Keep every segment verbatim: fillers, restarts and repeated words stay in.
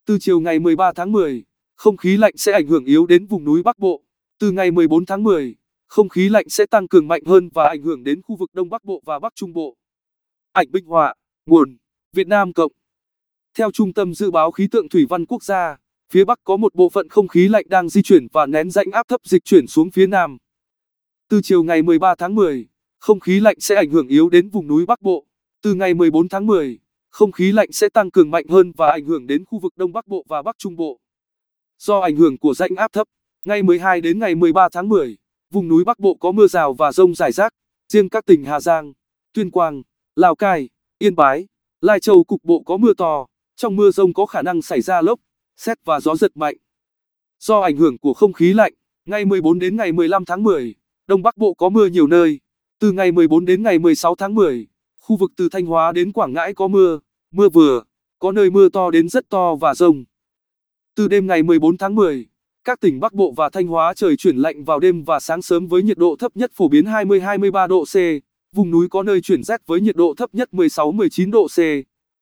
Từ chiều ngày mười ba tháng mười, không khí lạnh sẽ ảnh hưởng yếu đến vùng núi Bắc Bộ. Từ ngày mười bốn tháng mười, không khí lạnh sẽ tăng cường mạnh hơn và ảnh hưởng đến khu vực Đông Bắc Bộ và Bắc Trung Bộ. Ảnh minh họa, nguồn Việt Nam Cộng. Theo Trung tâm Dự báo Khí tượng Thủy văn Quốc gia, phía Bắc có một bộ phận không khí lạnh đang di chuyển và nén rãnh áp thấp dịch chuyển xuống phía Nam. Từ chiều ngày mười ba tháng mười, không khí lạnh sẽ ảnh hưởng yếu đến vùng núi Bắc Bộ. Từ ngày mười bốn tháng mười, không khí lạnh sẽ tăng cường mạnh hơn và ảnh hưởng đến khu vực Đông Bắc Bộ và Bắc Trung Bộ. Do ảnh hưởng của rãnh áp thấp, ngày mười hai đến ngày mười ba tháng mười, vùng núi Bắc Bộ có mưa rào và dông rải rác. Riêng các tỉnh Hà Giang, Tuyên Quang, Lào Cai, Yên Bái, Lai Châu cục bộ có mưa to. Trong mưa dông có khả năng xảy ra lốc, sét và gió giật mạnh. Do ảnh hưởng của không khí lạnh, ngày mười bốn đến ngày mười lăm tháng mười, Đông Bắc Bộ có mưa nhiều nơi. Từ ngày mười bốn đến ngày mười sáu tháng mười, khu vực từ Thanh Hóa đến Quảng Ngãi có mưa, mưa vừa, có nơi mưa to đến rất to và dông. Từ đêm ngày mười bốn tháng mười, các tỉnh Bắc Bộ và Thanh Hóa trời chuyển lạnh vào đêm và sáng sớm với nhiệt độ thấp nhất phổ biến hai mươi đến hai mươi ba độ C, vùng núi có nơi chuyển rét với nhiệt độ thấp nhất mười sáu đến mười chín độ C.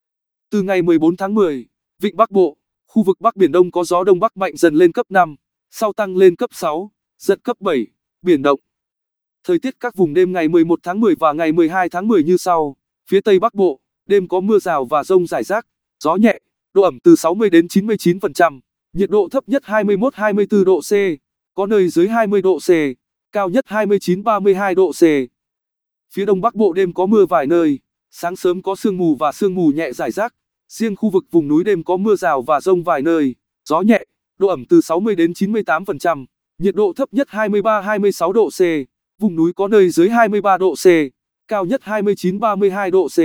Từ ngày mười bốn tháng mười, vịnh Bắc Bộ, khu vực Bắc Biển Đông có gió Đông Bắc mạnh dần lên cấp năm, sau tăng lên cấp sáu, giật cấp bảy, biển động. Thời tiết các vùng đêm ngày mười một tháng mười và ngày mười hai tháng mười như sau. Phía Tây Bắc Bộ, đêm có mưa rào và dông rải rác, gió nhẹ, độ ẩm từ sáu mươi đến chín mươi chín phần trăm, nhiệt độ thấp nhất hai mươi mốt đến hai mươi tư độ C, có nơi dưới hai mươi độ C, cao nhất hai mươi chín đến ba mươi hai độ C. Phía Đông Bắc Bộ đêm có mưa vài nơi, sáng sớm có sương mù và sương mù nhẹ rải rác. Riêng khu vực vùng núi đêm có mưa rào và dông vài nơi, gió nhẹ, độ ẩm từ sáu mươi đến chín mươi tám phần trăm, nhiệt độ thấp nhất hai mươi ba đến hai mươi sáu độ C, vùng núi có nơi dưới hai mươi ba độ C, cao nhất hai mươi chín đến ba mươi hai độ C.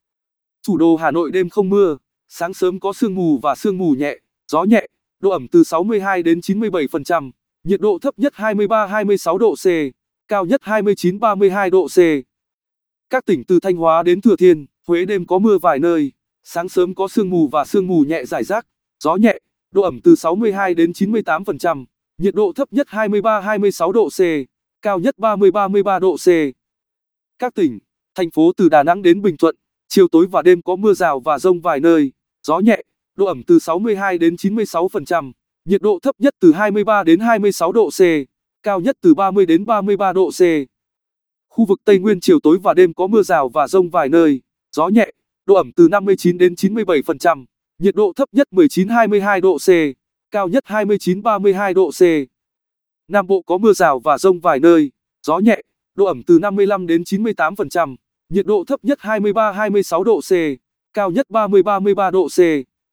Thủ đô Hà Nội đêm không mưa, sáng sớm có sương mù và sương mù nhẹ, gió nhẹ, độ ẩm từ sáu mươi hai đến chín mươi bảy phần trăm, nhiệt độ thấp nhất hai mươi ba đến hai mươi sáu độ C, cao nhất hai mươi chín đến ba mươi hai độ C. Các tỉnh từ Thanh Hóa đến Thừa Thiên, Huế đêm có mưa vài nơi, sáng sớm có sương mù và sương mù nhẹ rải rác, gió nhẹ, độ ẩm từ sáu mươi hai đến chín mươi tám phần trăm, nhiệt độ thấp nhất hai mươi ba đến hai mươi sáu độ C, cao nhất ba mươi đến ba mươi ba độ C. Các tỉnh, thành phố từ Đà Nẵng đến Bình Thuận, chiều tối và đêm có mưa rào và dông vài nơi, gió nhẹ, độ ẩm từ sáu mươi hai đến chín mươi sáu phần trăm, nhiệt độ thấp nhất từ hai mươi ba đến hai mươi sáu độ C, cao nhất từ ba mươi đến ba mươi ba độ C. Khu vực Tây Nguyên chiều tối và đêm có mưa rào và dông vài nơi, gió nhẹ, độ ẩm từ năm mươi chín đến chín mươi bảy phần trăm, nhiệt độ thấp nhất mười chín đến hai mươi hai độ C, cao nhất hai mươi chín đến ba mươi hai độ C. Nam Bộ có mưa rào và dông vài nơi, gió nhẹ, độ ẩm từ năm mươi lăm đến chín mươi tám phần trăm, nhiệt độ thấp nhất hai mươi ba đến hai mươi sáu độ C, cao nhất ba mươi đến ba mươi ba độ C.